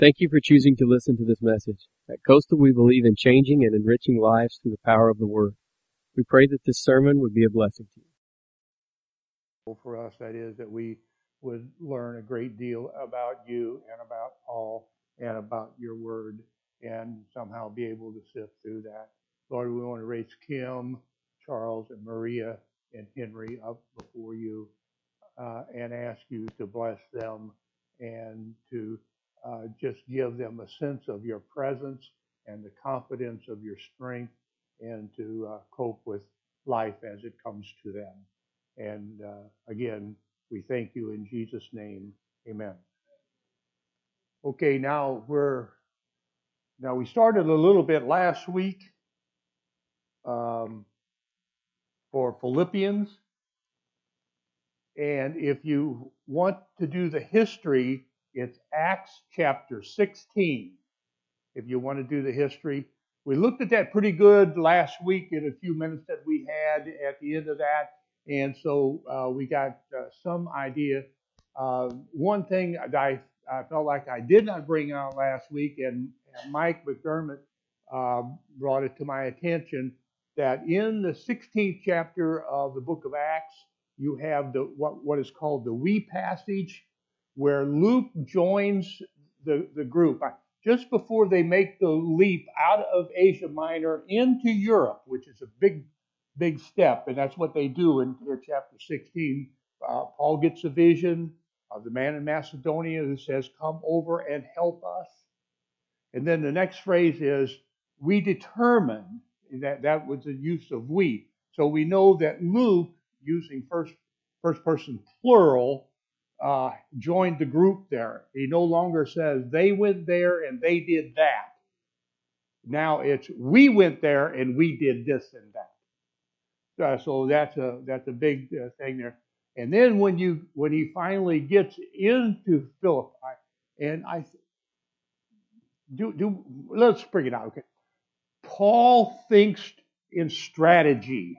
Thank you for choosing to listen to this message. At Coastal, we believe in changing and enriching lives through the power of the Word. We pray that this sermon would be a blessing to you. For us, that is, that we would learn a great deal about you and about Paul and about your Word and somehow be able to sift through that. Lord, we want to raise Kim, Charles, and Maria and Henry up before you and ask you to bless them and to just give them a sense of your presence and the confidence of your strength and to cope with life as it comes to them. And again, we thank you in Jesus' name. Amen. Okay, now we started a little bit last week for Philippians. And if you want to do the history, it's Acts chapter 16. If you want to do the history, we looked at that pretty good last week in a few minutes that we had at the end of that. And so we got some idea. One thing that I felt like I did not bring out last week, and Mike McDermott brought it to my attention, that in the 16th chapter of the book of Acts, you have what is called the we passage, where Luke joins the group just before they make the leap out of Asia Minor into Europe, which is a big step, and that's what they do in chapter 16. Paul gets a vision of the man in Macedonia who says, "Come over and help us." And then the next phrase is, "We determined," that was the use of we. So we know that Luke, using first person plural, joined the group there. He no longer says they went there and they did that. Now it's we went there and we did this and that. So that's a big thing there. And then when he finally gets into Philippi, and let's bring it out. Okay, Paul thinks in strategy.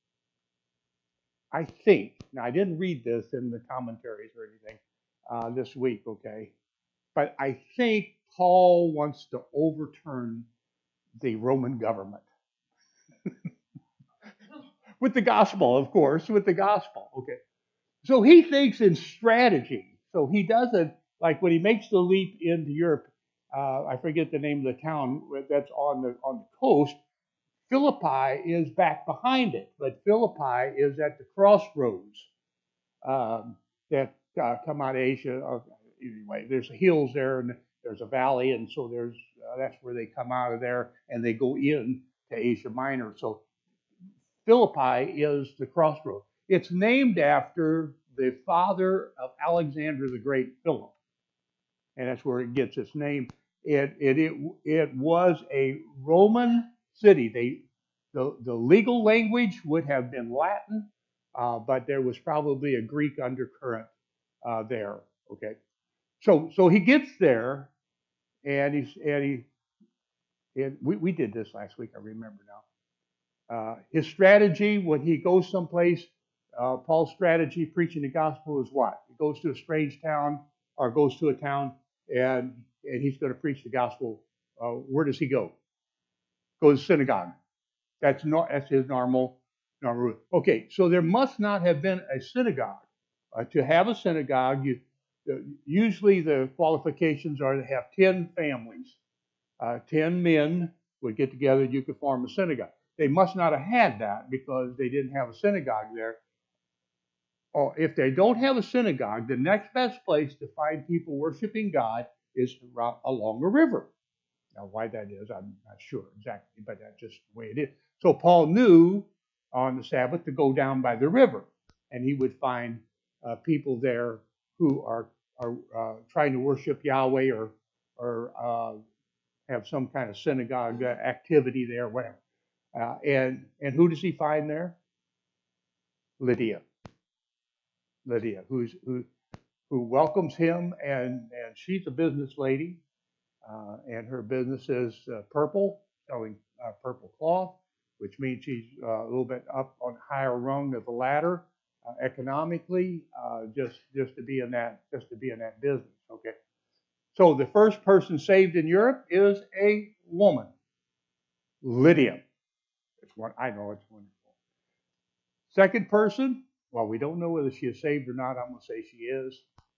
I think. Now, I didn't read this in the commentaries or anything this week, okay? But I think Paul wants to overturn the Roman government. With the gospel, of course, with the gospel, okay? So he thinks in strategy. So he doesn't, like when he makes the leap into Europe, I forget the name of the town that's on the coast. Philippi is back behind it, but Philippi is at the crossroads that come out of Asia. Anyway, there's hills there, and there's a valley, and so that's where they come out of there, and they go in to Asia Minor. So Philippi is the crossroads. It's named after the father of Alexander the Great, Philip, and that's where it gets its name. It was a Roman city. The legal language would have been Latin, but there was probably a Greek undercurrent there. Okay, so he gets there, and we did this last week. I remember now. His strategy when he goes someplace, Paul's strategy preaching the gospel is what? He goes to a strange town or goes to a town, and he's going to preach the gospel. Where does he go? Goes to synagogue. That's his normal route. Okay, so there must not have been a synagogue. To have a synagogue, usually the qualifications are to have 10 families. 10 men would get together and you could form a synagogue. They must not have had that because they didn't have a synagogue there. Or if they don't have a synagogue, the next best place to find people worshiping God is along a river. Now, why that is, I'm not sure exactly, but that's just the way it is. So Paul knew on the Sabbath to go down by the river, and he would find people there who are trying to worship Yahweh or have some kind of synagogue activity there, whatever. And who does he find there? Lydia, who welcomes him, and she's a business lady. And her business is purple, selling purple cloth, which means she's a little bit up on higher rung of the ladder economically, just to be in that business. Okay, So the first person saved in Europe is a woman, Lydia. It's one I know it's wonderful. Second person, well, we don't know whether she is saved or not. I'm going to say she is.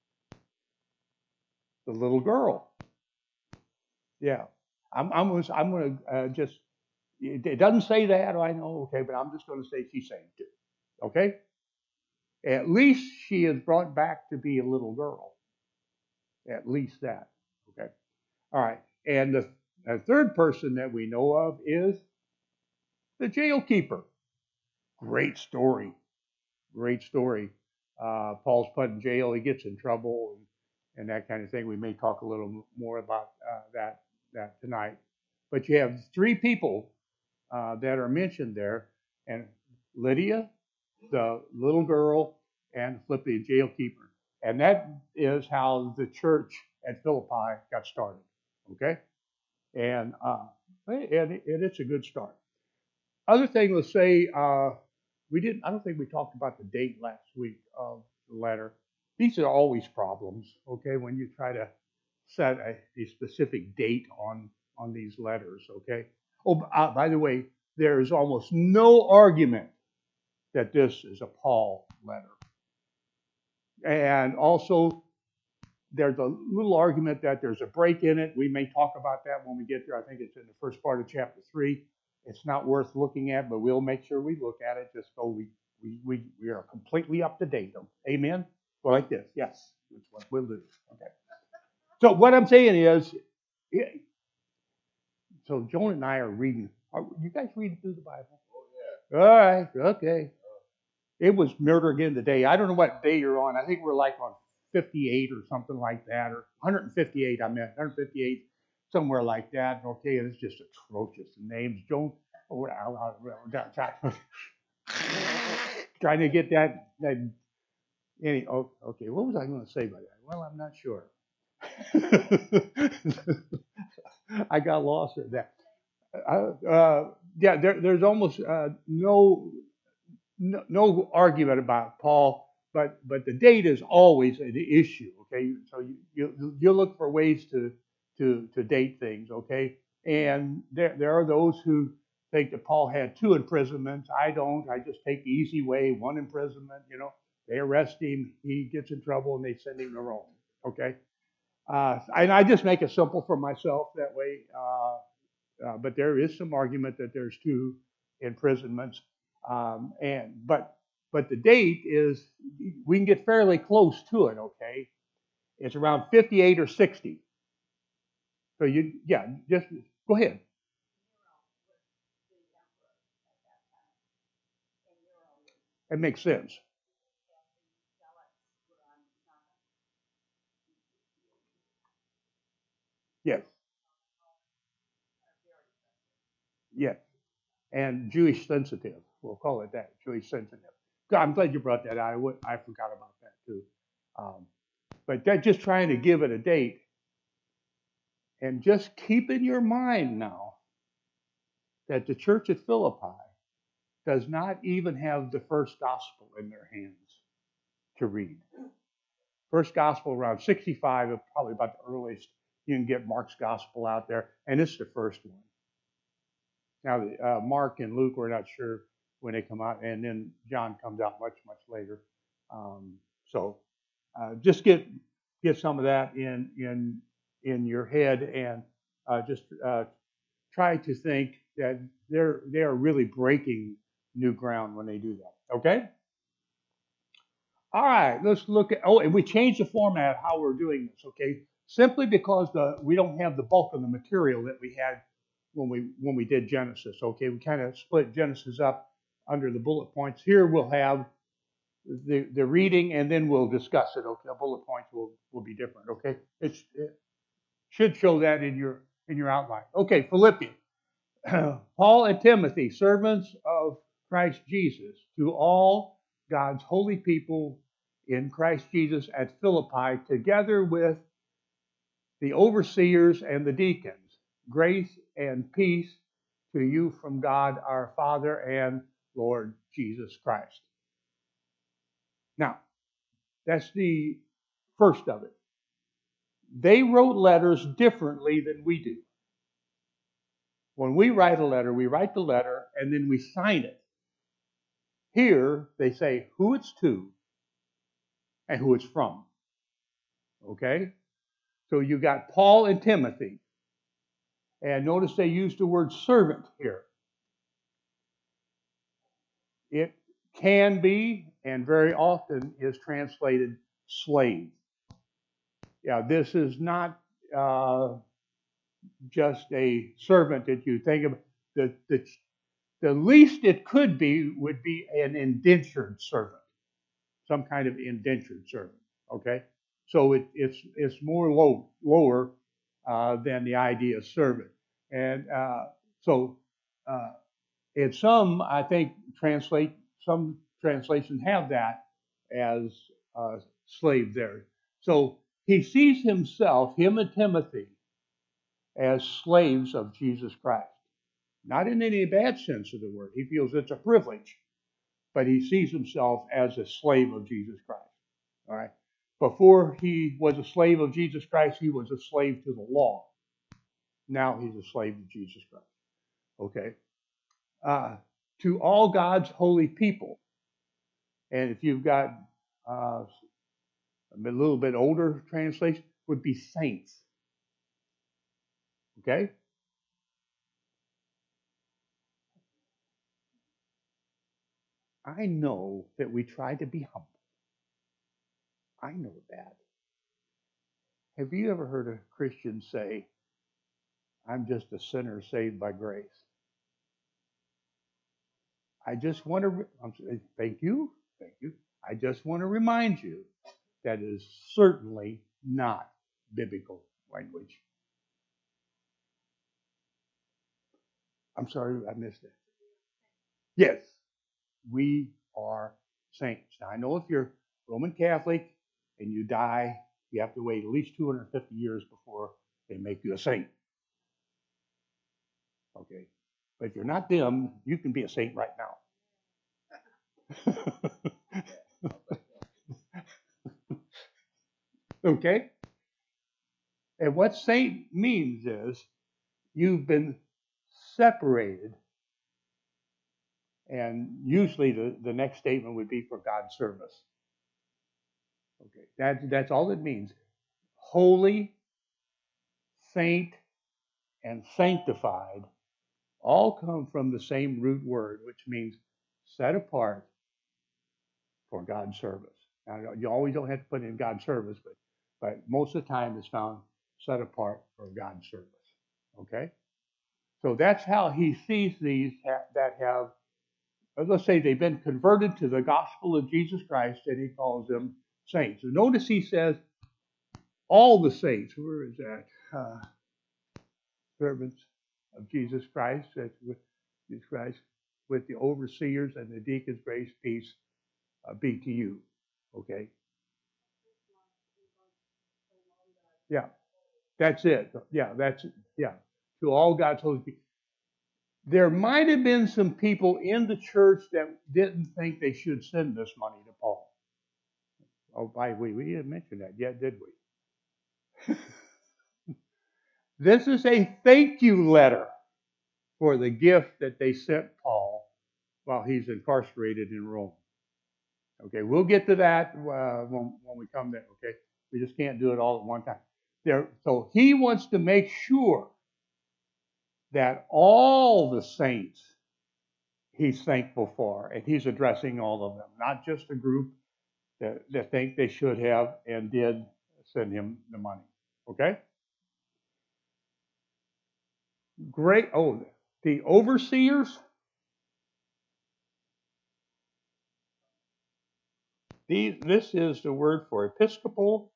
The little girl. Yeah, I'm going to just. It doesn't say that. I know, okay, but I'm just going to say she's saved too. Okay. At least she is brought back to be a little girl. At least that. Okay. All right. And the third person that we know of is the jail keeper. Great story. Great story. Paul's put in jail. He gets in trouble and that kind of thing. We may talk a little more about that tonight. But you have three people that are mentioned there, and Lydia, the little girl, and Philippi, the jail keeper. And that is how the church at Philippi got started. Okay? And it's a good start. Other thing, let's say we didn't. I don't think we talked about the date last week of the letter. These are always problems. Okay, when you try to set a specific date on these letters. Okay. Oh, by the way, there is almost no argument that this is a Paul letter, and also there's a little argument that there's a break in it. We may talk about that when we get there. I think it's in the first part of chapter 3. It's not worth looking at, but we'll make sure we look at it just so we are completely up to date. Amen? Well, like this. Yes. That's what we'll do. Okay. So what I'm saying is, so Joan and I are reading. Are you guys reading through the Bible? Oh, yeah. All right. Okay. It was murder again today. I don't know what day you're on. I think we're like on 58 or something like that, or 158. I meant 158, somewhere like that. Okay, and it's just atrocious. The names, Joan. Trying to get that. Okay, what was I going to say by that? Well, I'm not sure. I got lost in that. Yeah, there's almost no argument about Paul, but the date is always the issue. Okay, so you look for ways to date things. Okay, and there are those who think that Paul had 2 imprisonments. I don't. I just take the easy way. 1 imprisonment. They arrest him, he gets in trouble, and they send him to Rome. Okay, and I just make it simple for myself that way. But there is some argument that there's 2 imprisonments. But the date is, we can get fairly close to it. Okay, it's around 58 or 60. So just go ahead. It makes sense. Yes. Yes. And Jewish sensitive. We'll call it that. Jewish sensitive. I'm glad you brought that out. I forgot about that too. But that, just trying to give it a date. And just keep in your mind now that the church at Philippi does not even have the first gospel in their hands to read. First gospel around 65 is probably about the earliest you can get Mark's gospel out there, and it's the first one. Now, Mark and Luke, we're not sure when they come out, and then John comes out much, much later. So just get some of that in your head, and just try to think that they are really breaking new ground when they do that. Okay? All right, let's look at, and we changed the format how we're doing this, okay? Simply because we don't have the bulk of the material that we had when we did Genesis, okay? We kind of split Genesis up under the bullet points. Here we'll have the reading, and then we'll discuss it, okay? The bullet points will be different, okay? It should show that in your outline. Okay, Philippians. Paul and Timothy, servants of Christ Jesus, to all God's holy people in Christ Jesus at Philippi, together with the overseers and the deacons, grace and peace to you from God our Father and Lord Jesus Christ. Now, that's the first of it. They wrote letters differently than we do. When we write a letter, we write the letter and then we sign it. Here, they say who it's to and who it's from. Okay? So you got Paul and Timothy. And notice they used the word servant here. It can be, and very often is translated slave. Yeah, this is not just a servant that you think of. The least it could be would be an indentured servant, some kind of indentured servant. Okay, so it's more lower than the idea of servant, and so and some I think some translations have that as slave there. So he sees himself, him and Timothy, as slaves of Jesus Christ. Not in any bad sense of the word. He feels it's a privilege, but he sees himself as a slave of Jesus Christ. All right. Before he was a slave of Jesus Christ, he was a slave to the law. Now he's a slave to Jesus Christ. Okay. To all God's holy people. And if you've got a little bit older translation, would be saints. Okay? I know that we try to be humble. I know that. Have you ever heard a Christian say, I'm just a sinner saved by grace? I just want to, thank you. I just want to remind you that is certainly not biblical language. I'm sorry, I missed it. Yes, we are saints. Now, I know if you're Roman Catholic and you die, you have to wait at least 250 years before they make you a saint. Okay. But if you're not them, you can be a saint right now. Okay? And what saint means is you've been separated. And usually the next statement would be for God's service. Okay, that's all it means. Holy, saint, and sanctified all come from the same root word, which means set apart for God's service. Now, you always don't have to put in God's service, but most of the time it's found set apart for God's service. Okay? So that's how he sees these that have, let's say they've been converted to the gospel of Jesus Christ, and he calls them saints. So notice he says, all the saints, where is that? Servants of Jesus Christ, with the overseers and the deacons, grace, peace be to you. Okay? Yeah, that's it. Yeah. To all God's holy people. There might have been some people in the church that didn't think they should send this money to Paul. Oh, by the way, we didn't mention that yet, did we? This is a thank you letter for the gift that they sent Paul while he's incarcerated in Rome. Okay, we'll get to that when we come there, okay? We just can't do it all at one time. So he wants to make sure that all the saints he's thankful for, and he's addressing all of them, not just a group that think they should have and did send him the money. Okay? Great. Oh, the overseers. This is the word for episcopal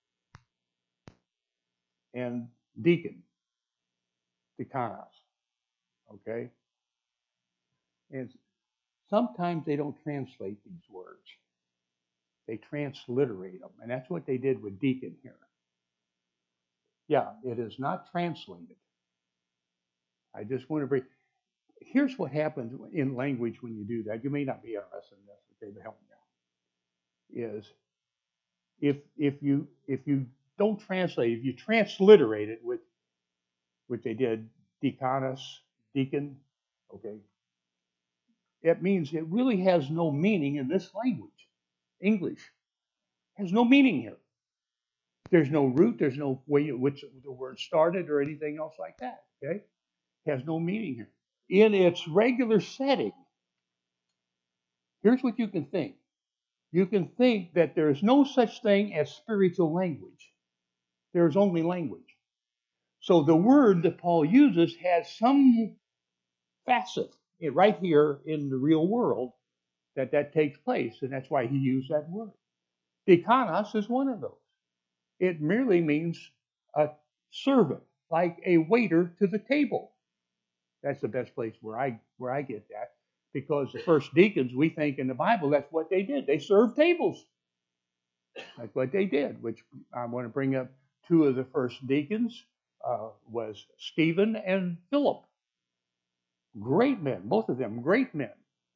and deacon, deaconos. Okay? And sometimes they don't translate these words. They transliterate them. And that's what they did with deacon here. Yeah, it is not translated. I just want to bring. Here's what happens in language when you do that. You may not be interested in this, okay, but help me out. Is if you don't translate. If you transliterate it, which they did, deaconus, deacon, okay, it means it really has no meaning in this language. English has no meaning here. There's no root. There's no way in which the word started or anything else like that. Okay, has no meaning here. In its regular setting, here's what you can think. You can think that there is no such thing as spiritual language. There is only language. So the word that Paul uses has some facet right here in the real world that takes place, and that's why he used that word. Deaconos is one of those. It merely means a servant, like a waiter to the table. That's the best place where I get that, because the first deacons, we think in the Bible, that's what they did. They served tables. That's what they did, which I want to bring up two of the first deacons, was Stephen and Philip. Great men, both of them great men.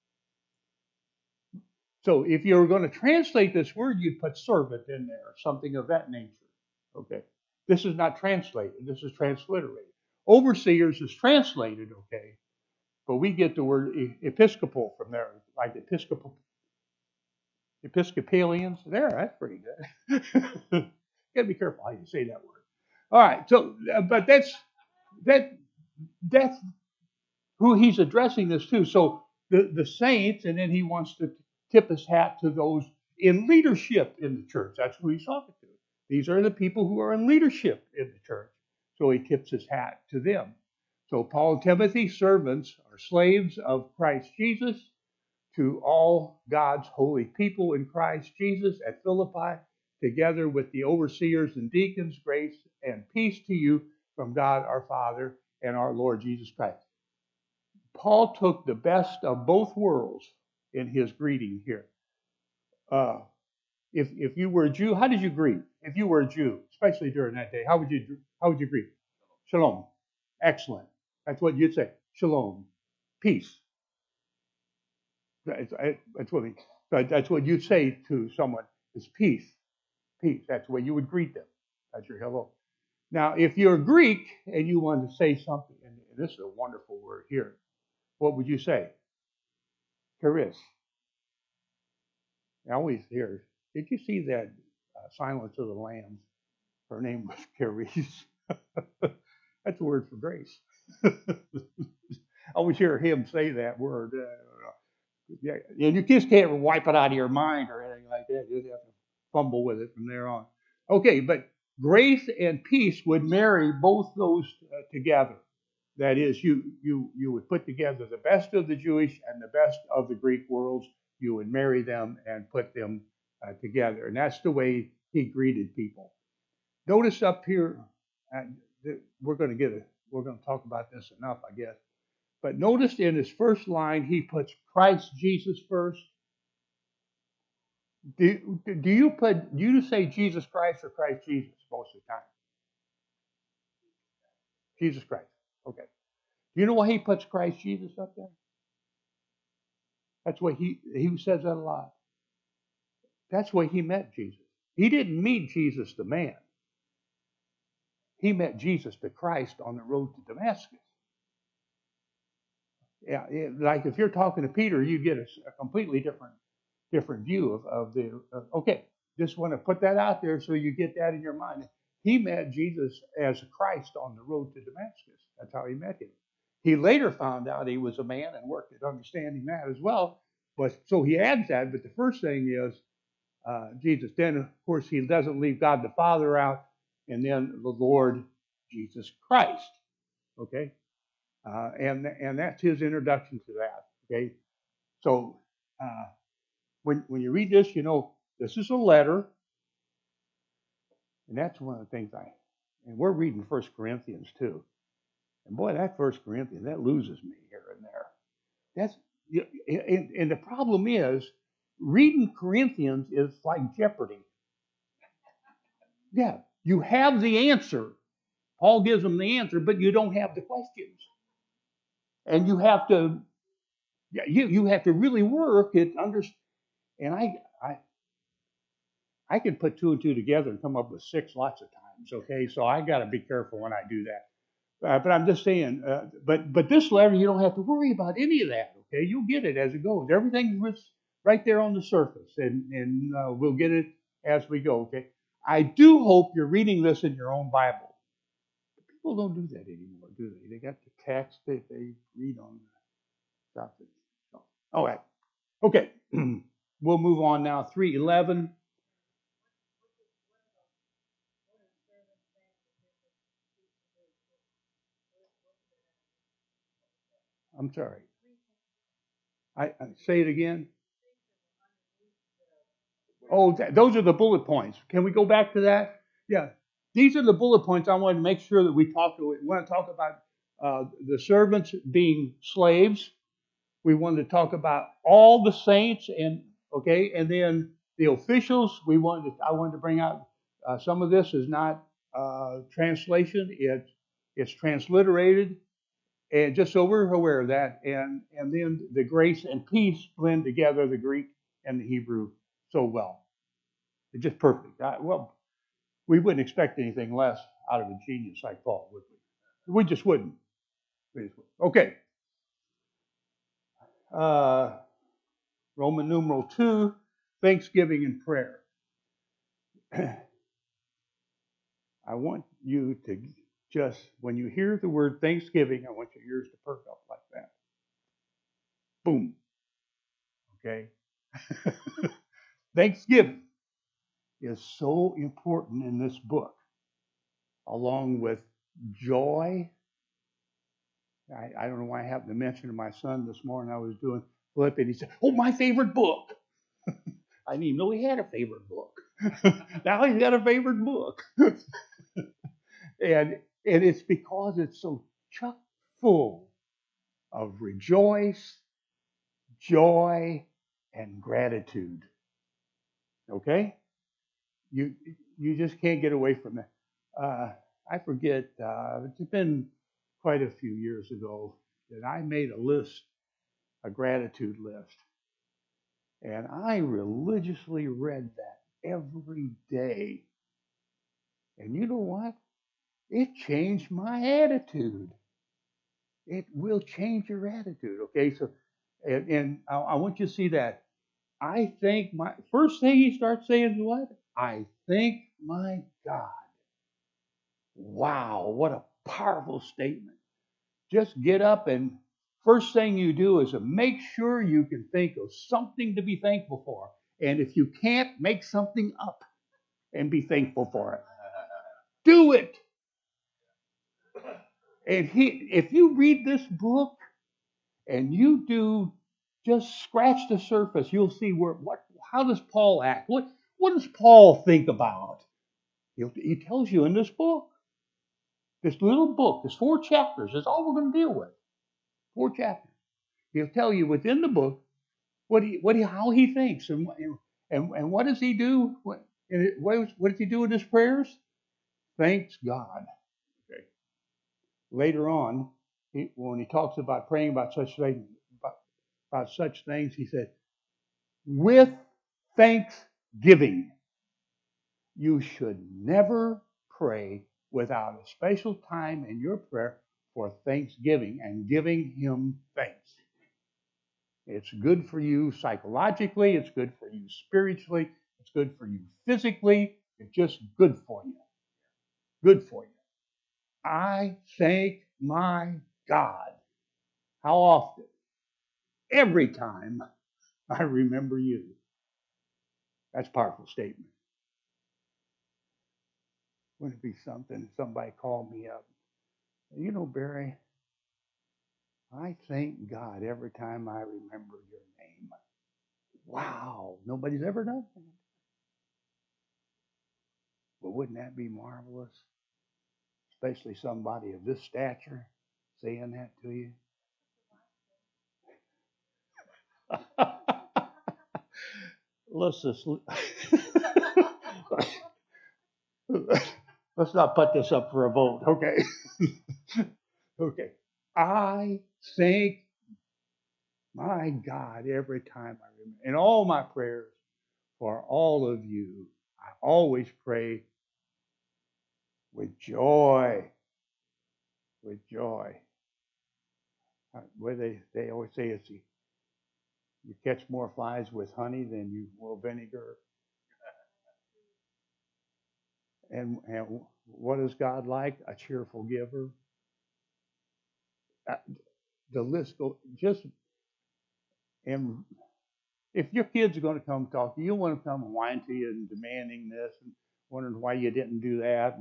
So if you were going to translate this word, you'd put servant in there, something of that nature. Okay. This is not translated. This is transliterated. Overseers is translated, okay, but we get the word episcopal from there, like Episcopalians. There, that's pretty good. You got to be careful how you say that word. All right, so but that's who he's addressing this to. So the saints, and then he wants to tip his hat to those in leadership in the church. That's who he's talking to. These are the people who are in leadership in the church. So he tips his hat to them. So Paul and Timothy, servants, are slaves of Christ Jesus, to all God's holy people in Christ Jesus at Philippi, together with the overseers and deacons, grace and peace to you from God our Father and our Lord Jesus Christ. Paul took the best of both worlds in his greeting here. If you were a Jew, how did you greet? If you were a Jew, especially during that day, how would you greet? Shalom. Excellent. That's what you'd say. Shalom. Peace. That's what you'd say to someone is peace. Peace. That's the way you would greet them. That's your hello. Now, if you're Greek and you want to say something, and this is a wonderful word here, what would you say? Charis. I always hear, did you see that Silence of the Lambs? Her name was Charis. That's a word for grace. I always hear him say that word. Yeah, you just can't wipe it out of your mind or anything like that. You just have to fumble with it from there on. Okay, but grace and peace would marry both those together. That is, you would put together the best of the Jewish and the best of the Greek worlds. You would marry them and put them together, and that's the way he greeted people. Notice up here, we're going to talk about this enough, I guess. But notice in his first line, he puts Christ Jesus first. Do you say Jesus Christ or Christ Jesus most of the time? Jesus Christ. Okay. Do you know why he puts Christ Jesus up there? That's why he says that a lot. That's why he met Jesus. He didn't meet Jesus the man. He met Jesus the Christ on the road to Damascus. Yeah, like if you're talking to Peter, you get a completely different view of the. Okay, just want to put that out there so you get that in your mind. He met Jesus as Christ on the road to Damascus. That's how he met him. He later found out he was a man and worked at understanding that as well. But so he adds that. But the first thing is Jesus. Then of course he doesn't leave God the Father out, and then the Lord Jesus Christ. Okay. And that's his introduction to that. Okay, so when you read this, you know this is a letter, and that's one of the things and we're reading 1 Corinthians too, and boy, that 1 Corinthians that loses me here and there. And the problem is reading Corinthians is like Jeopardy. Yeah, you have the answer. Paul gives them the answer, but you don't have the questions. And you have to really work at understand. And I can put two and two together and come up with six lots of times. Okay, so I got to be careful when I do that. But I'm just saying. But this letter, you don't have to worry about any of that. Okay, you'll get it as it goes. Everything's right there on the surface, and we'll get it as we go. Okay. I do hope you're reading this in your own Bible. People don't do that anymore, do they? They got the text that they read on the stuff. All right. Okay. We'll move on now. 3:11. I'm sorry. I say it again. Oh, those are the bullet points. Can we go back to that? Yeah. These are the bullet points I wanted to make sure that we want to talk about the servants being slaves. We wanted to talk about all the saints and then the officials. I wanted to bring out some of this is not translation. It's transliterated, and just so we're aware of that. And then the grace and peace blend together the Greek and the Hebrew so well. It's just perfect. We wouldn't expect anything less out of a genius like Paul, would we? We just wouldn't. Okay. Roman numeral 2, Thanksgiving and prayer. I want you to just, when you hear the word Thanksgiving, I want your ears to perk up like that. Boom. Okay? Thanksgiving is so important in this book, along with joy. I don't know why I happened to mention to my son this morning. I was doing flip, and he said, "Oh, my favorite book." I didn't even know he had a favorite book. Now he's got a favorite book. and it's because it's so chock full of rejoice, joy, and gratitude. Okay? You just can't get away from that. I forget, it's been quite a few years ago that I made a gratitude list. And I religiously read that every day. And you know what? It changed my attitude. It will change your attitude. Okay, so and I want you to see that. I thank my first thing he starts saying is what? I thank my God. Wow, what a powerful statement. Just get up and first thing you do is to make sure you can think of something to be thankful for. And if you can't, make something up and be thankful for it. Do it. And if you read this book and you do just scratch the surface, you'll see how does Paul act? What does Paul think about? He tells you in this book. This little book, there's 4 chapters. That's all we're going to deal with. 4 chapters. He'll tell you within the book how he thinks and what does he do? What does he do in his prayers? Thanks God. Okay. Later on, when he talks about praying about such things, he said, with thanksgiving, you should never pray without a special time in your prayer for thanksgiving and giving him thanks. It's good for you psychologically. It's good for you spiritually. It's good for you physically. It's just good for you. Good for you. I thank my God. How often? Every time I remember you. That's a powerful statement. Wouldn't it be something if somebody called me up? You know, Barry, I thank God every time I remember your name. Wow, nobody's ever done that. But wouldn't that be marvelous? Especially somebody of this stature saying that to you. Let's not put this up for a vote, okay? Okay. I thank my God every time I remember. In all my prayers for all of you, I always pray with joy. With joy. Where they always say it's you catch more flies with honey than you will vinegar. And what is God like? A cheerful giver. The list goes just. And if your kids are going to come talk to you, you want to come and whine to you and demanding this and wondering why you didn't do that.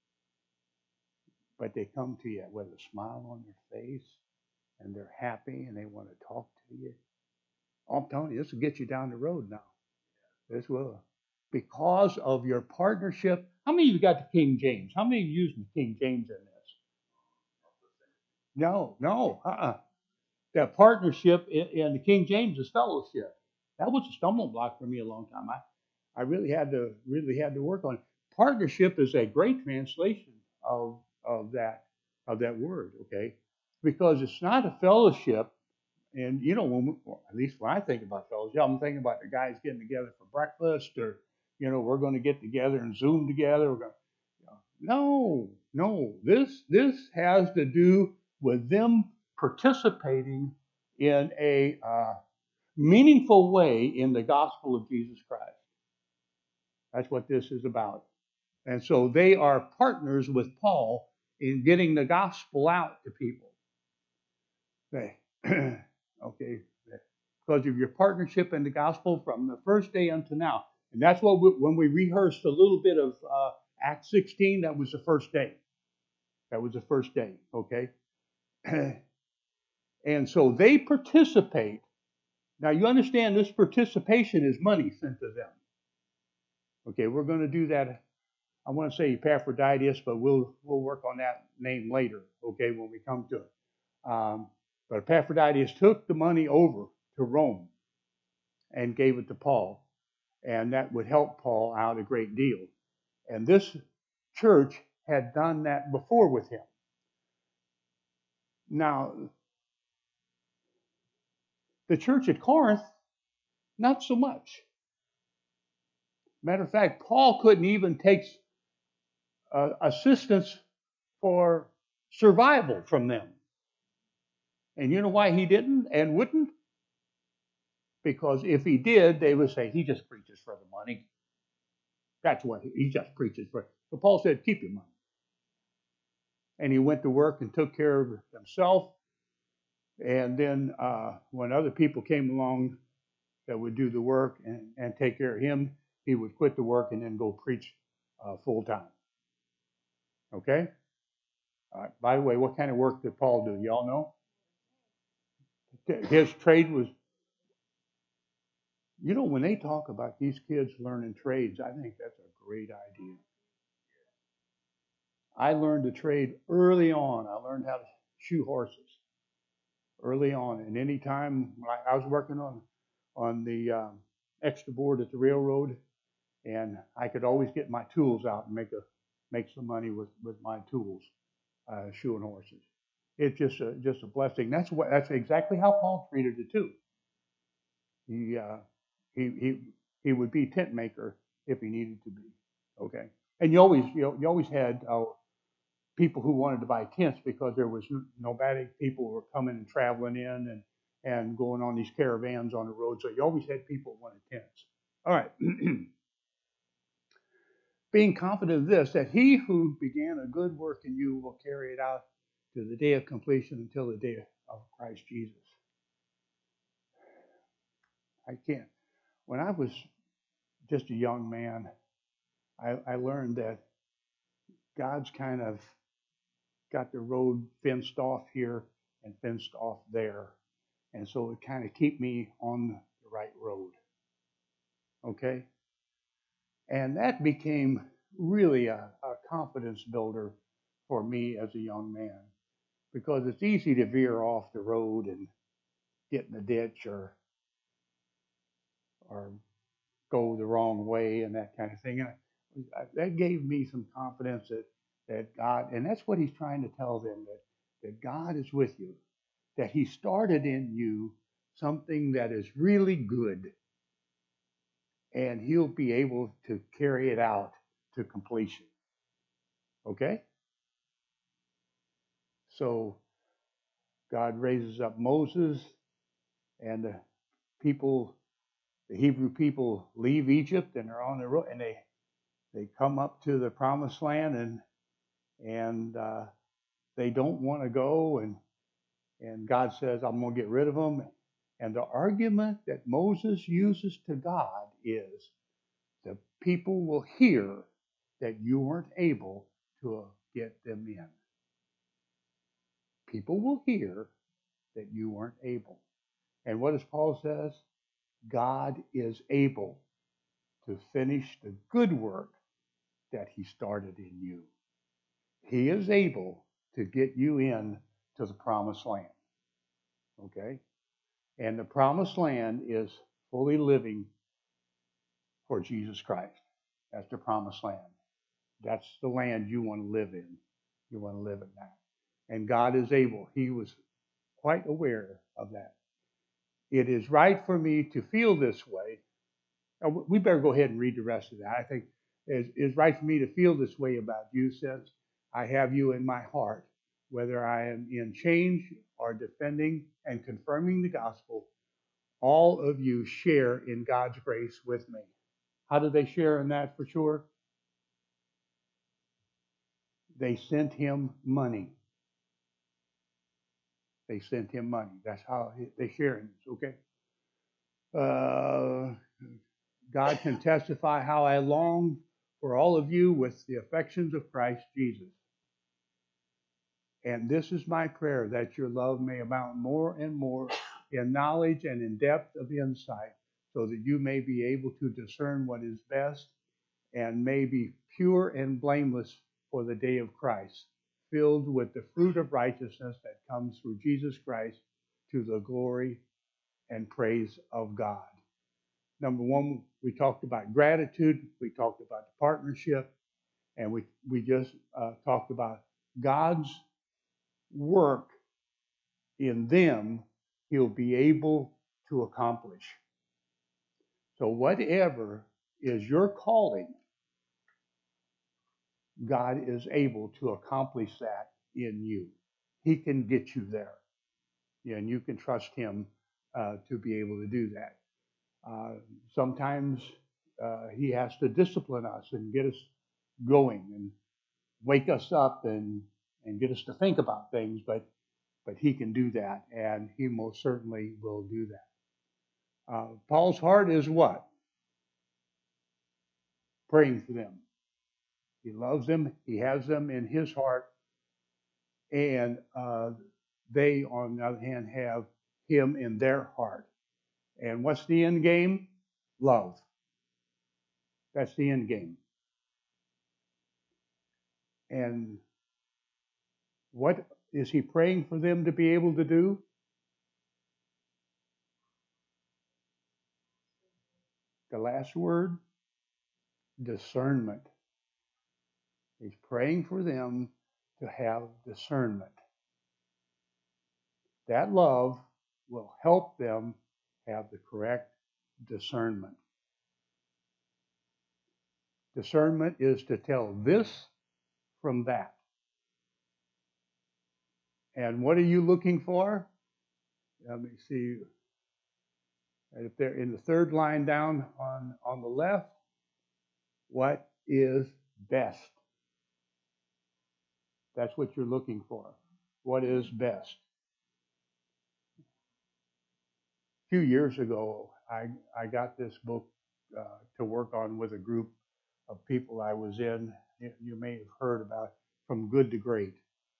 But they come to you with a smile on their face and they're happy and they want to talk to you. I'm telling you, this will get you down the road now. This will. Because of your partnership. How many of you got the King James? How many of you using the King James in this? No. The partnership in the King James is fellowship. That was a stumbling block for me a long time. I really had to work on it. Partnership is a great translation of that word, okay? Because it's not a fellowship, and at least when I think about fellowship, I'm thinking about the guys getting together for breakfast, or we're going to get together and Zoom together. We're going, no. This has to do with them participating in a meaningful way in the gospel of Jesus Christ. That's what this is about. And so they are partners with Paul in getting the gospel out to people. Okay. Because of your partnership in the gospel from the first day until now. And that's what when we rehearsed a little bit of Acts 16, that was the first day. Okay? And so they participate. Now you understand this participation is money sent to them. Okay, we're going to do that. I want to say Epaphroditus, but we'll work on that name later, okay, when we come to it. But Epaphroditus took the money over to Rome and gave it to Paul, and that would help Paul out a great deal. And this church had done that before with him. Now, the church at Corinth, not so much. Matter of fact, Paul couldn't even take assistance for survival from them. And you know why he didn't and wouldn't? Because if he did, they would say, he just preaches for the money. That's what he just preaches for. So Paul said, keep your money. And he went to work and took care of himself. And then when other people came along that would do the work and take care of him, he would quit the work and then go preach full time. Okay? By the way, what kind of work did Paul do? Y'all know? His trade was, when they talk about these kids learning trades, I think that's a great idea. I learned a trade early on. I learned how to shoe horses early on. And any time I was working on the extra board at the railroad, and I could always get my tools out and make some money with my tools, shoeing horses. It's just a blessing. That's exactly how Paul treated it too. He would be tent maker if he needed to be. Okay, and you always had people who wanted to buy tents because there was nomadic people who were coming and traveling in and going on these caravans on the road. So you always had people who wanted tents. All right. Being confident of this, that he who began a good work in you will carry it out to the day of completion until the day of Christ Jesus. When I was just a young man, I learned that God's kind of got the road fenced off here and fenced off there. And so it kind of keep me on the right road. Okay? And that became really a confidence builder for me as a young man, because it's easy to veer off the road and get in the ditch or go the wrong way and that kind of thing. And that gave me some confidence that God, and that's what he's trying to tell them, that God is with you, that he started in you something that is really good, and he'll be able to carry it out to completion. Okay? So God raises up Moses, and the Hebrew people leave Egypt and are on the road, and they come up to the promised land, and they don't want to go, and God says, I'm going to get rid of them. And the argument that Moses uses to God is the people will hear that you weren't able to get them in. People will hear that you weren't able. And what does Paul says? God is able to finish the good work that he started in you. He is able to get you in to the promised land. Okay? And the promised land is fully living for Jesus Christ. That's the promised land. That's the land you want to live in. You want to live in that. And God is able. He was quite aware of that. It is right for me to feel this way. We better go ahead and read the rest of that. I think it's right for me to feel this way about you, since I have you in my heart, whether I am in change or defending and confirming the gospel. All of you share in God's grace with me. How do they share in that for sure? They sent him money. They sent him money. That's how they share in this, okay? God can testify how I long for all of you with the affections of Christ Jesus. And this is my prayer, that your love may abound more and more in knowledge and in depth of insight, so that you may be able to discern what is best and may be pure and blameless for the day of Christ, filled with the fruit of righteousness that comes through Jesus Christ, to the glory and praise of God. Number one, we talked about gratitude, we talked about the partnership, and we just talked about God's work in them he'll be able to accomplish. So whatever is your calling, God is able to accomplish that in you. He can get you there. Yeah, and you can trust him to be able to do that. Sometimes he has to discipline us and get us going and wake us up and get us to think about things, but he can do that, and he most certainly will do that. Paul's heart is what? Praying for them. He loves them. He has them in his heart, and they, on the other hand, have him in their heart. And what's the end game? Love. That's the end game. And what is he praying for them to be able to do? The last word, discernment. He's praying for them to have discernment. That love will help them have the correct discernment. Discernment is to tell this from that. And what are you looking for? Let me see. If they're in the third line down on the left, what is best? That's what you're looking for. What is best? A few years ago, I got this book to work on with a group of people I was in. You may have heard about From Good to Great.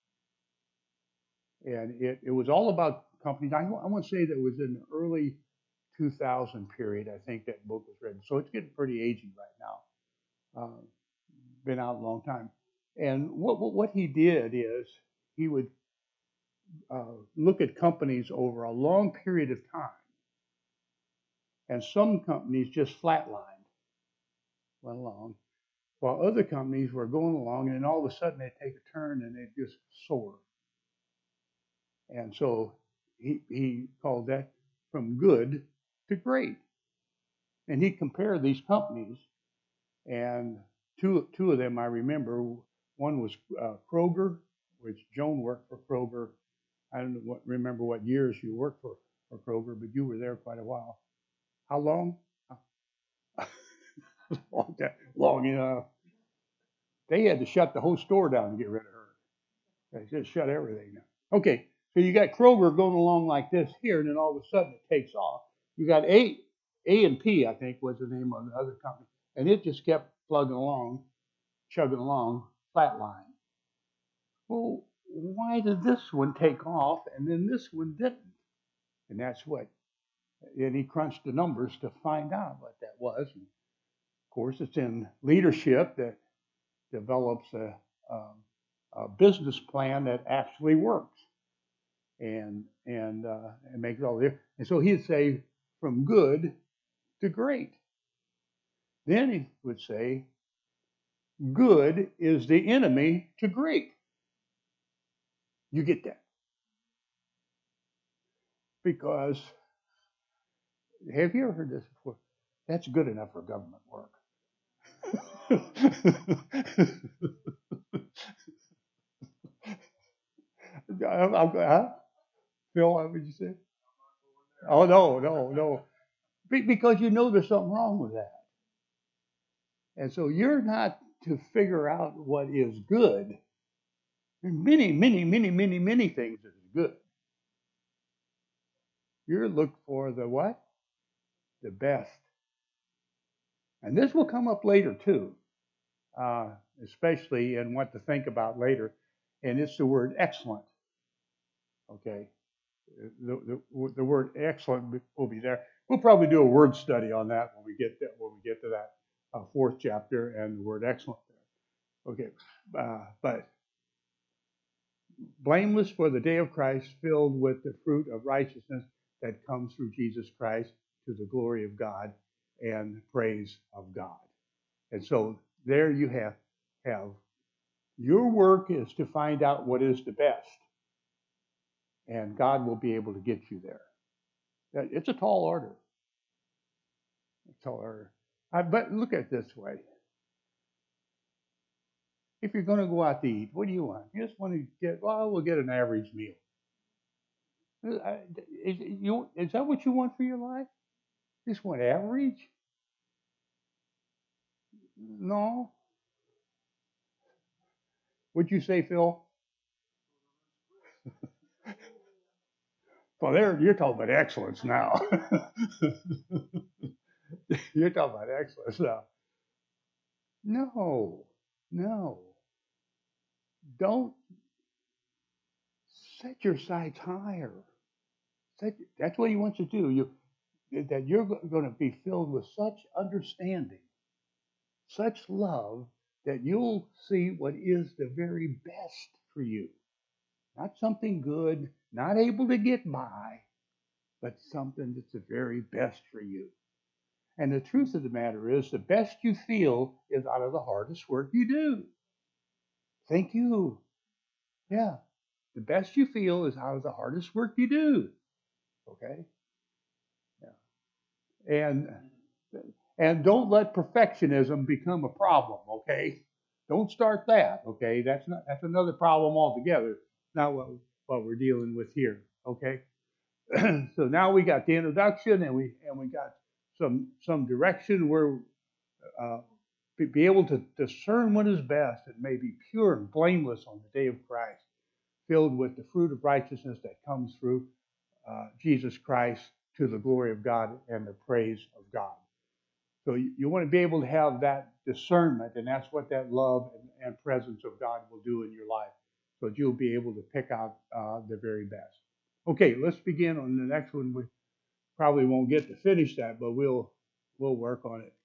And it was all about companies. I want to say that it was in the early 2000 period, I think that book was written. So it's getting pretty aging right now. Been out a long time. And what he did is he would look at companies over a long period of time. And some companies just flatlined, went along, while other companies were going along, and then all of a sudden they take a turn and they just soar. And so he called that From Good to Great. And he compared these companies, and two of them I remember. One was Kroger, which Joan worked for Kroger. I don't remember what years you worked for Kroger, but you were there quite a while. How long? Long enough. They had to shut the whole store down to get rid of her. They just shut everything down. Okay, so you got Kroger going along like this here, and then all of a sudden it takes off. You got A&P, I think was the name of the other company, and it just kept plugging along, chugging along, flatline. Well, why did this one take off and then this one didn't? And that's what. And he crunched the numbers to find out what that was. And of course, it's in leadership that develops a business plan that actually works and makes it all there. And so he'd say from good to great. Then he would say good is the enemy to great. You get that? Because have you ever heard this before? That's good enough for government work. Huh? Phil, what would you say? Oh, no. Because you know there's something wrong with that. And so you're not to figure out what is good. There are many things that is good. You're looking for the what? The best. And this will come up later too, especially in what to think about later. And it's the word excellent. Okay. The word excellent will be there. We'll probably do a word study on that when we get to that fourth chapter and the word excellent there. Okay, but blameless for the day of Christ, filled with the fruit of righteousness that comes through Jesus Christ to the glory of God and praise of God. And so there you have your work is to find out what is the best, and God will be able to get you there. It's a tall order. It's a tall order. But look at it this way. If you're going to go out to eat, what do you want? You just want to we'll get an average meal. Is that what you want for your life? You just want average? No. What'd you say, Phil? Well, you're talking about excellence now. You're talking about excellence now. No. Don't set your sights higher. That's what he wants to do. That you're going to be filled with such understanding, such love, that you'll see what is the very best for you. Not something good, not able to get by, but something that's the very best for you. And the truth of the matter is, the best you feel is out of the hardest work you do. Thank you. Yeah. The best you feel is out of the hardest work you do. Okay? Yeah. And don't let perfectionism become a problem, okay? Don't start that, okay? That's another problem altogether. Not what we're dealing with here, okay? So now we got the introduction and we got some direction where be able to discern what is best and may be pure and blameless on the day of Christ, filled with the fruit of righteousness that comes through Jesus Christ to the glory of God and the praise of God. So you want to be able to have that discernment, and that's what that love and presence of God will do in your life, so that you'll be able to pick out the very best. Okay, let's begin on the next one. We probably won't get to finish that, but we'll work on it.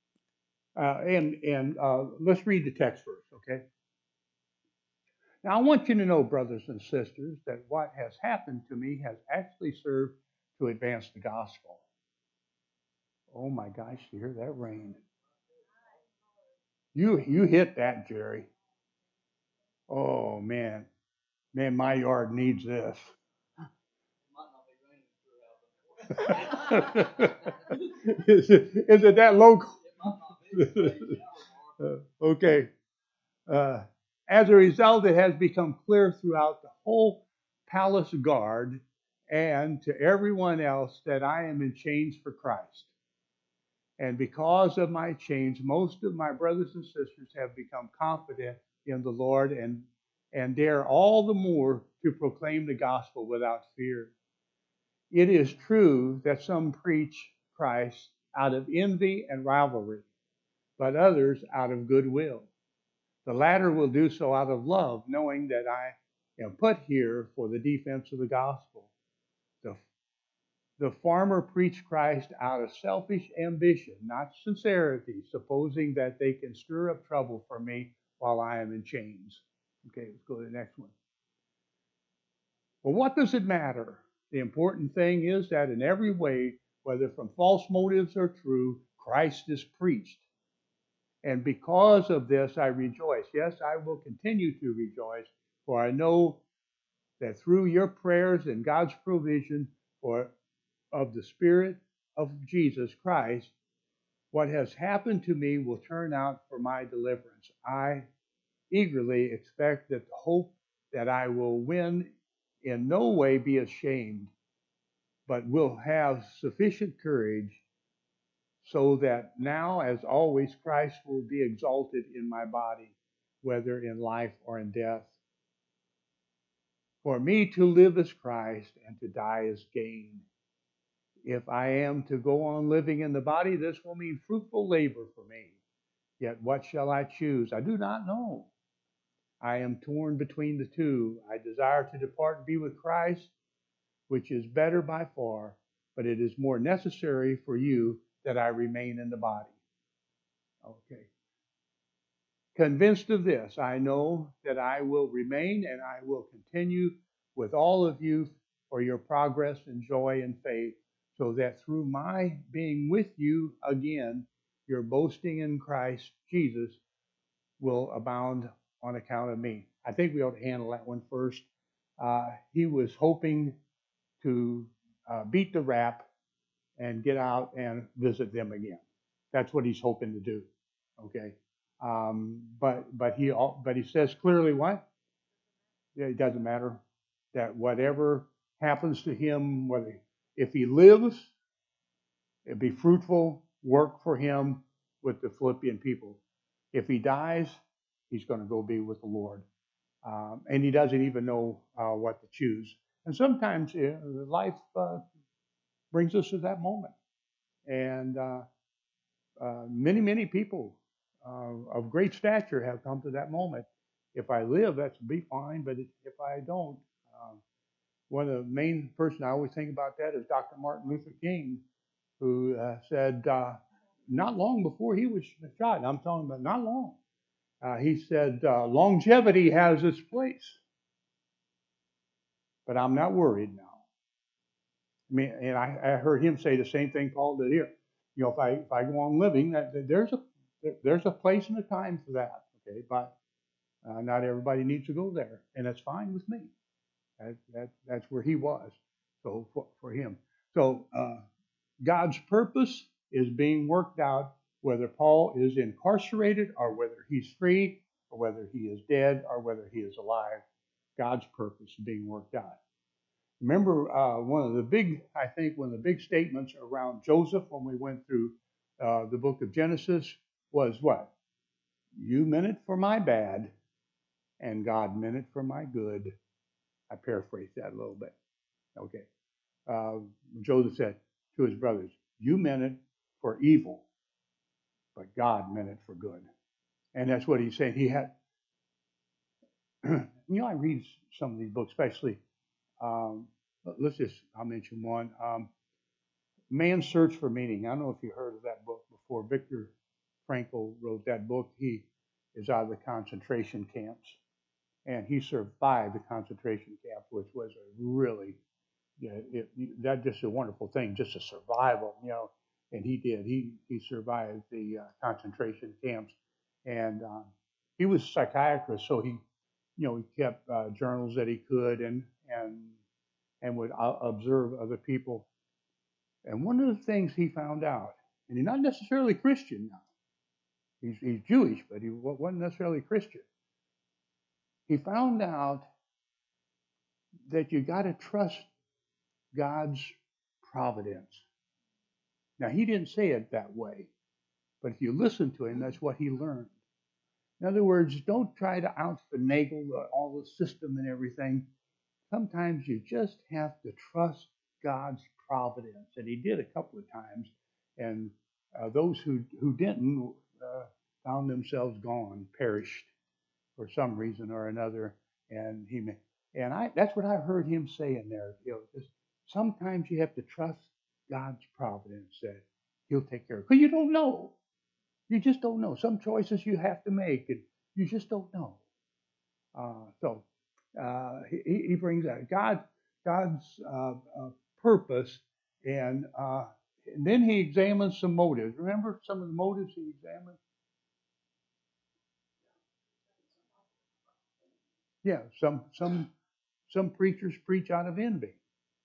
And let's read the text first, okay? Now, I want you to know, brothers and sisters, that what has happened to me has actually served to advance the gospel. Oh my gosh, you hear that rain? You hit that, Jerry. Oh man, my yard needs this. Is it that local? Okay. As a result, it has become clear throughout the whole palace guard and to everyone else that I am in chains for Christ. And because of my change, most of my brothers and sisters have become confident in the Lord and dare all the more to proclaim the gospel without fear. It is true that some preach Christ out of envy and rivalry, but others out of goodwill. The latter will do so out of love, knowing that I am put here for the defense of the gospel. The former preach Christ out of selfish ambition, not sincerity, supposing that they can stir up trouble for me while I am in chains. Okay, let's go to the next one. Well, what does it matter? The important thing is that in every way, whether from false motives or true, Christ is preached. And because of this, I rejoice. Yes, I will continue to rejoice, for I know that through your prayers and God's provision of the Spirit of Jesus Christ, what has happened to me will turn out for my deliverance. I eagerly expect that the hope that I will win in no way be ashamed, but will have sufficient courage so that now, as always, Christ will be exalted in my body, whether in life or in death. For me to live is Christ, and to die is gain. If I am to go on living in the body, this will mean fruitful labor for me. Yet what shall I choose? I do not know. I am torn between the two. I desire to depart and be with Christ, which is better by far, but it is more necessary for you that I remain in the body. Okay. Convinced of this, I know that I will remain and I will continue with all of you for your progress and joy and faith, so that through my being with you again, your boasting in Christ Jesus will abound on account of me. I think we ought to handle that one first. He was hoping to beat the rap and get out and visit them again. That's what he's hoping to do. Okay. But he says clearly what? It doesn't matter. That whatever happens to him, whether if he lives, it'd be fruitful work for him with the Philippian people. If he dies, he's going to go be with the Lord. And he doesn't even know what to choose. And sometimes life brings us to that moment. And many people of great stature have come to that moment. If I live, that's be fine. But if I don't, one of the main person I always think about that is Dr. Martin Luther King, who said not long before he was shot, and I'm talking about not long, he said, longevity has its place, but I'm not worried now. I mean, and I heard him say the same thing Paul did here. You know, if I go on living, there's a place and a time for that. Okay, but not everybody needs to go there, and that's fine with me. That's where he was. So for him, so God's purpose is being worked out, whether Paul is incarcerated or whether he's free or whether he is dead or whether he is alive. God's purpose is being worked out. Remember, one of the big statements around Joseph when we went through the book of Genesis was what? You meant it for my bad, and God meant it for my good. I paraphrased that a little bit. Okay. Joseph said to his brothers, you meant it for evil, but God meant it for good. And that's what he's saying. He had, I read some of these books, especially, I'll mention one. Man's Search for Meaning. I don't know if you heard of that book before. Viktor Frankl wrote that book. He is out of the concentration camps, and he survived the concentration camp, which was a really, that just a wonderful thing, just a survival, and he did. He survived the concentration camps, and he was a psychiatrist, so he kept journals that he could and would observe other people. And one of the things he found out, and he's not necessarily Christian now. He's Jewish, but he wasn't necessarily Christian. He found out that you got to trust God's providence. Now, he didn't say it that way, but if you listen to him, that's what he learned. In other words, don't try to out-finagle all the system and everything. Sometimes you just have to trust God's providence, and he did a couple of times. And those who didn't found themselves gone, perished for some reason or another. And that's what I heard him say in there. Just sometimes you have to trust God's providence that He'll take care of. Because you don't know. You just don't know. Some choices you have to make, and you just don't know. He brings out God's purpose, and then he examines some motives. Remember some of the motives he examined? Yeah, some preachers preach out of envy.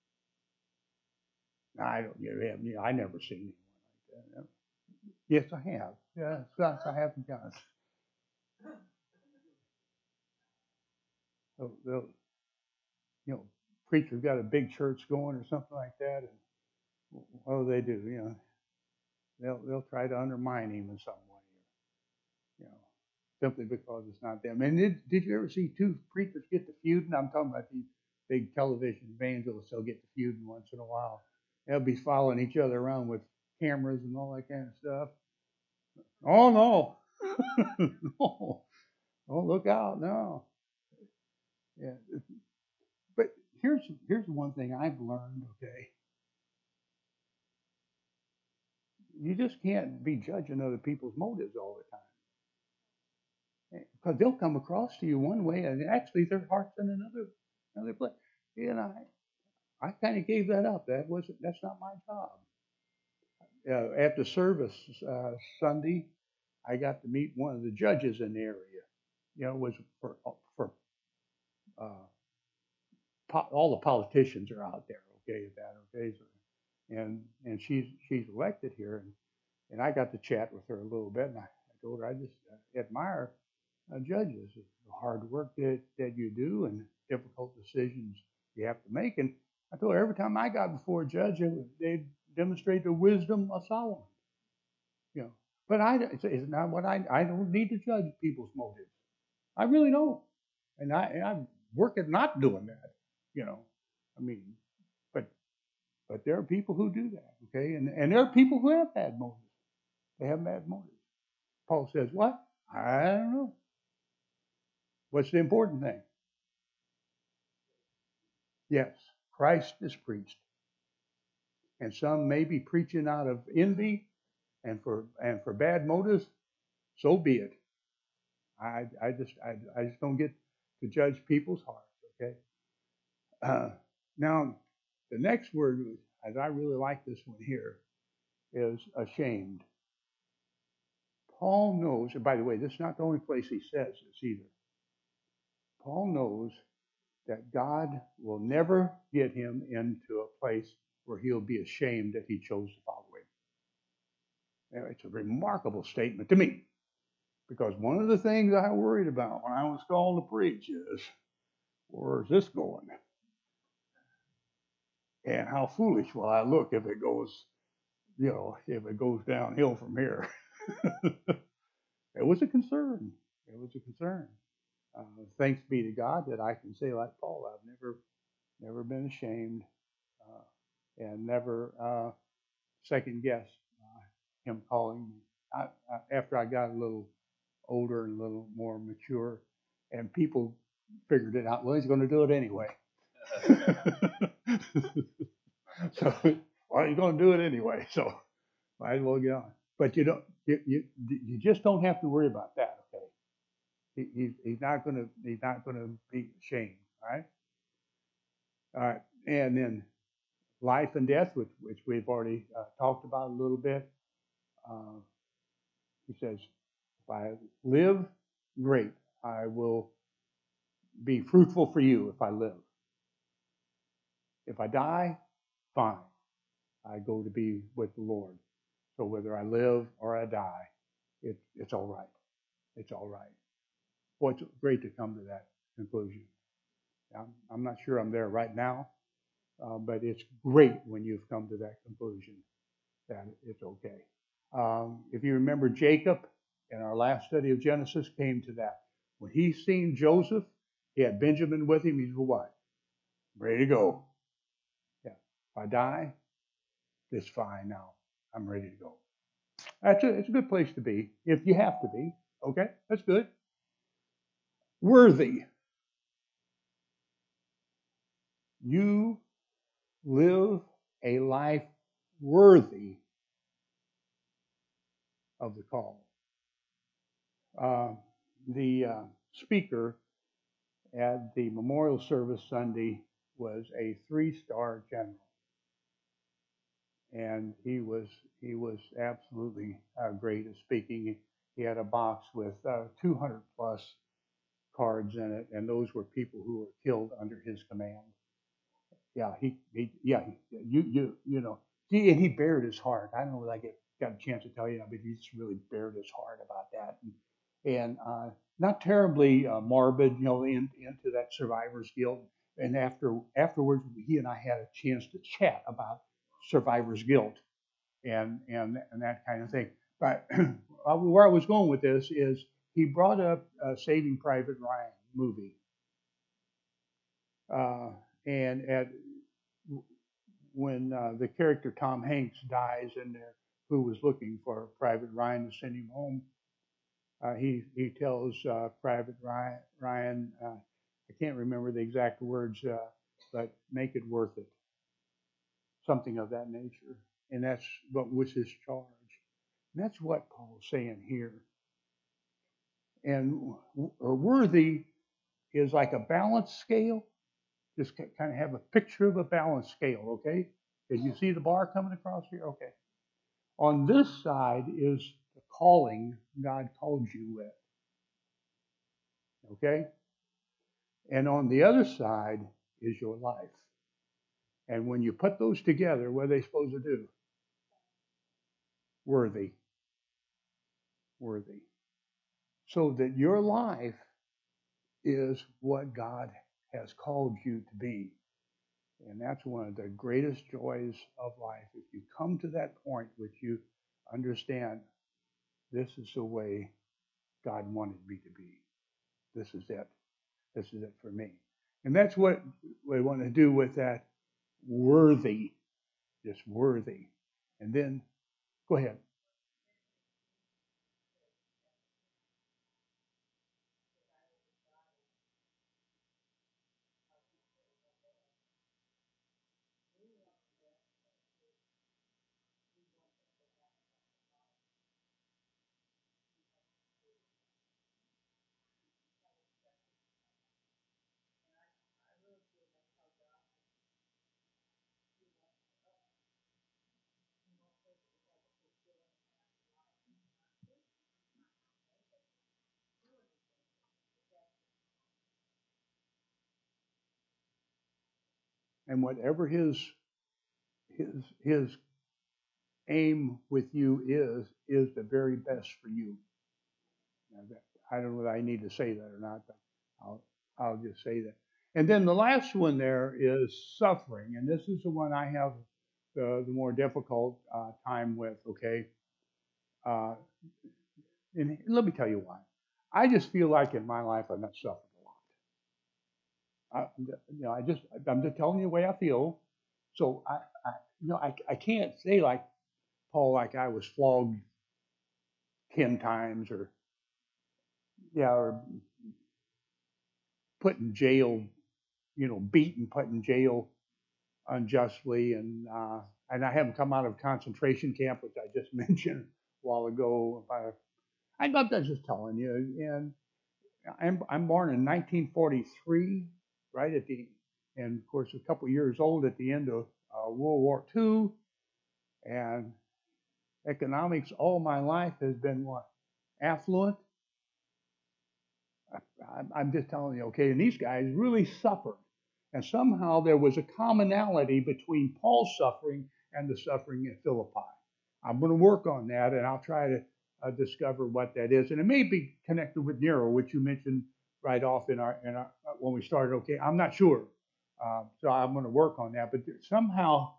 I don't. I never seen anyone like that. Yes, I have. Yes, I have done. They'll, preacher's got a big church going or something like that, and what do? They'll try to undermine him in some way, simply because it's not them. And did you ever see two preachers get to feuding? I'm talking about these big television evangelists. They'll get to feuding once in a while. They'll be following each other around with cameras and all that kind of stuff. Oh no, no! Oh, look out! No. Yeah. But here's one thing I've learned. Okay, you just can't be judging other people's motives all the time, because they'll come across to you one way, and actually their heart's in another place. I kind of gave that up. That's not my job. After service Sunday, I got to meet one of the judges in the area. It was for all the politicians are out there. Okay, so, and she's elected here, and I got to chat with her a little bit, and I told her I just admire judges, the hard work that you do, and difficult decisions you have to make. And I told her every time I got before a judge, they demonstrate the wisdom of Solomon. But it's not what I don't need to judge people's motives. I really don't, and I work at not doing that. I mean, but there are people who do that. Okay, and there are people who have bad motives. They have bad motives. Paul says, "What? I don't know. What's the important thing? Yes, Christ is preached, and some may be preaching out of envy and for bad motives. So be it. I just don't get to judge people's hearts. Okay. Now, the next word, as I really like this one here, is ashamed. Paul knows, and by the way, this is not the only place he says this either. Paul knows that God will never get him into a place where he'll be ashamed that he chose to follow him. It's a remarkable statement to me, because one of the things I worried about when I was called to preach is, where's this going? And how foolish will I look if it goes, downhill from here? It was a concern. It was a concern. Thanks be to God that I can say like Paul, I've never been ashamed, and never second guessed him calling me. After I got a little older and a little more mature, and people figured it out. Well, he's going to do it anyway. So, well, he's going to do it anyway. So, might as well get on. But you just don't have to worry about that. Okay, he's not going to be ashamed. All right, and then life and death, which we've already talked about a little bit. He says, if I live, great. I will be fruitful for you if I live. If I die, fine. I go to be with the Lord. So whether I live or I die, it's all right. It's all right. Boy, it's great to come to that conclusion. I'm not sure I'm there right now, but it's great when you've come to that conclusion that it's okay. If you remember, Jacob in our last study of Genesis came to that. When he seen Joseph, he had Benjamin with him. He's what? Ready to go. Yeah. If I die, it's fine now. I'm ready to go. It's a good place to be if you have to be. Okay, that's good. Worthy. You live a life worthy of the call. Uh, the speaker at the memorial service Sunday was a 3-star general, and he was absolutely great at speaking. He had a box with 200 plus cards in it, and those were people who were killed under his command. Yeah, you know, he bared his heart. I don't know if I got a chance to tell you, but he just really bared his heart about that, and not terribly morbid, into that survivor's guilt. And afterwards, he and I had a chance to chat about survivor's guilt and that kind of thing. But where I was going with this is he brought up Saving Private Ryan movie, and when the character Tom Hanks dies in there, who was looking for Private Ryan to send him home, he tells Private Ryan, I can't remember the exact words, but make it worth it, something of that nature. And that's what was his charge. And that's what Paul's saying here. And worthy is like a balance scale. Just kind of have a picture of a balance scale, okay? Did you see the bar coming across here? Okay. On this side is the calling God called you with, okay? And on the other side is your life. And when you put those together, what are they supposed to do? Worthy. Worthy. So that your life is what God has called you to be. And that's one of the greatest joys of life. If you come to that point which you understand, this is the way God wanted me to be. This is it. This is it for me. And that's what we want to do with that worthy, just worthy. And then, go ahead. And whatever his his aim with you is the very best for you. Now, I don't know whether I need to say that or not, but I'll just say that. And then the last one there is suffering, and this is the one I have the more difficult time with. Okay, uh, and let me tell you why. I just feel like in my life I've not suffered a lot. I'm just telling you the way I feel. So I can't say like Paul, like I was flogged 10 times, or put in jail, beaten, put in jail unjustly, and I haven't come out of concentration camp, which I just mentioned a while ago. I'm just telling you, and I'm born in 1943, right and of course a couple years old at the end of World War II, and economics all my life has been what? Affluent. I'm just telling you, okay, and these guys really suffered. And somehow there was a commonality between Paul's suffering and the suffering in Philippi. I'm going to work on that, and I'll try to discover what that is. And it may be connected with Nero, which you mentioned right off in our when we started. Okay, I'm not sure, so I'm going to work on that. But somehow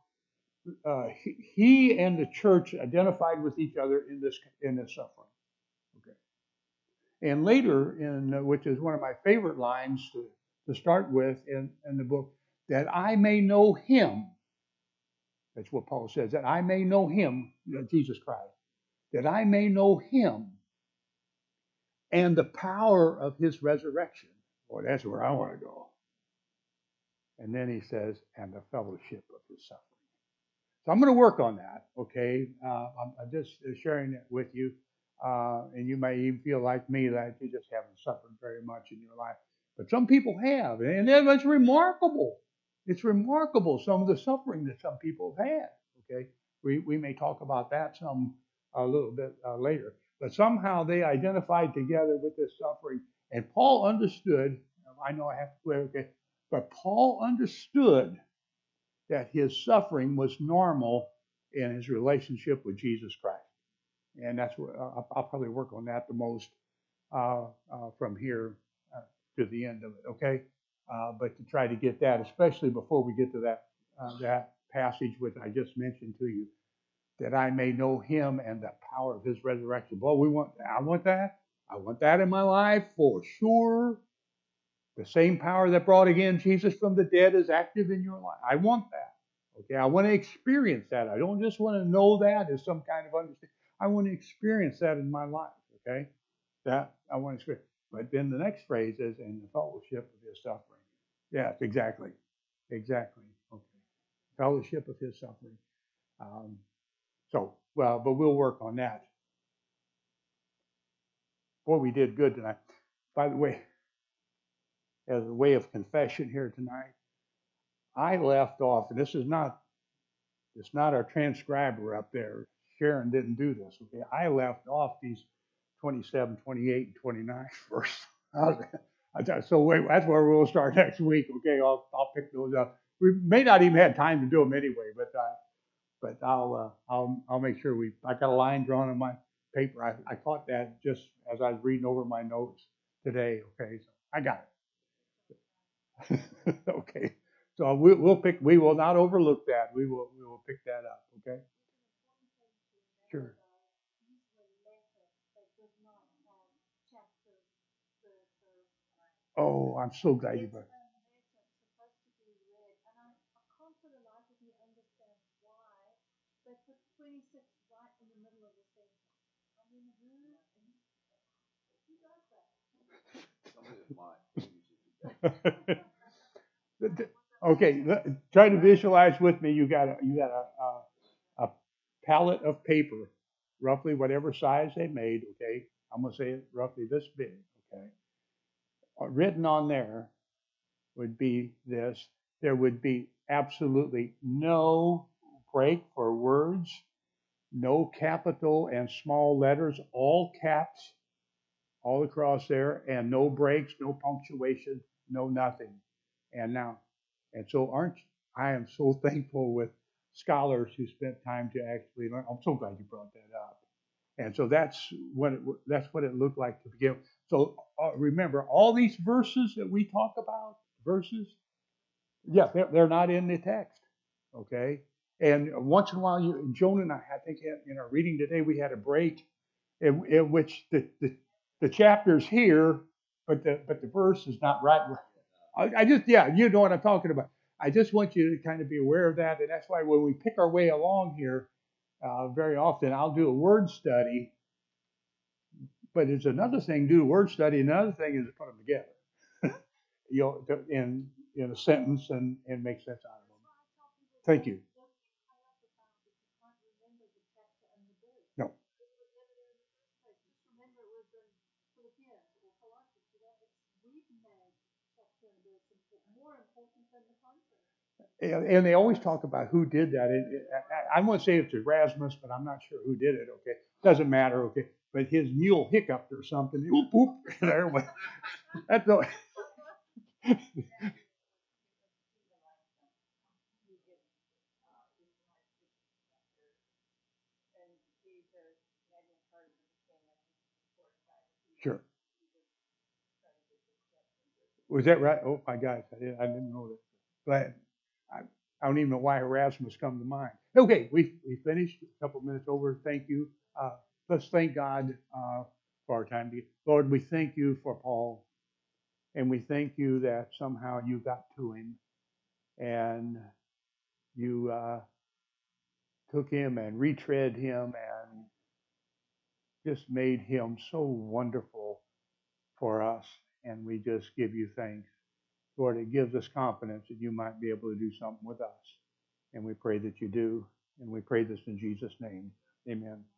he and the church identified with each other in this suffering. Okay, and later which is one of my favorite lines to start with in the book, that I may know him. That's what Paul says, that I may know him, Jesus Christ, that I may know him and the power of his resurrection. Boy, that's where I want to go. And then he says, and the fellowship of his suffering. So I'm going to work on that, okay? I'm just sharing it with you. And you may even feel like me that you just haven't suffered very much in your life. But some people have, and it's remarkable. It's remarkable, some of the suffering that some people have had, okay? We may talk about that a little bit later. But somehow they identified together with this suffering. And Paul understood, I know I have to clear, okay, but Paul understood that his suffering was normal in his relationship with Jesus Christ. And that's what I'll probably work on that the most from here to the end of it, okay? But to try to get that, especially before we get to that passage which I just mentioned to you, that I may know him and the power of his resurrection. Boy, I want that. I want that in my life for sure. The same power that brought again Jesus from the dead is active in your life. I want that. Okay, I want to experience that. I don't just want to know that as some kind of understanding. I want to experience that in my life. Okay, that I want to experience. But then the next phrase is, "in the fellowship of his suffering." Yes, exactly. Okay, fellowship of his suffering. But we'll work on that. Boy, we did good tonight. By the way, as a way of confession here tonight, I left off, and it's not our transcriber up there. Sharon didn't do this. Okay, I left off these 27, 28, and 29 verse. So wait, that's where we'll start next week. Okay, I'll pick those up. We may not even have time to do them anyway, but I'll make sure I got a line drawn on my paper. I caught that just as I was reading over my notes today. Okay, so I got it. Okay, so we will not overlook that. We will pick that up. Okay. Sure. Oh, I'm so glad you brought it. Okay, try to visualize with me. You got a pallet of paper, roughly whatever size they made. Okay, I'm gonna say it roughly this big. Okay, written on there would be this. There would be absolutely no break for words, no capital and small letters, all caps, all across there, and no breaks, no punctuation, no nothing. And so I am so thankful with scholars who spent time to actually learn. I'm so glad you brought that up. And so that's what it looked like to begin. So remember, all these verses that we talk about, yeah, they're not in the text. Okay, and once in a while, Joan and I think in our reading today, we had a break in which the chapter's here, but the verse is not right. You know what I'm talking about. I just want you to kind of be aware of that, and that's why when we pick our way along here, very often I'll do a word study. But it's another thing to do a word study. Another thing is to put them together, in a sentence and make sense out of them. Thank you. No. And they always talk about who did that. I'm going to say it's Erasmus, but I'm not sure who did it. Okay, doesn't matter. Okay, but his mule hiccuped or something. Whoop, whoop, there went. That's all. Sure. Was that right? Oh my gosh, I didn't know that. Glad. I, I don't even know why Erasmus come to mind. Okay, we finished a couple minutes over. Thank you. Let's thank God for our time together. Lord, we thank you for Paul, and we thank you that somehow you got to him and you took him and retread him and just made him so wonderful for us. And we just give you thanks. Lord, it gives us confidence that you might be able to do something with us. And we pray that you do. And we pray this in Jesus' name. Amen.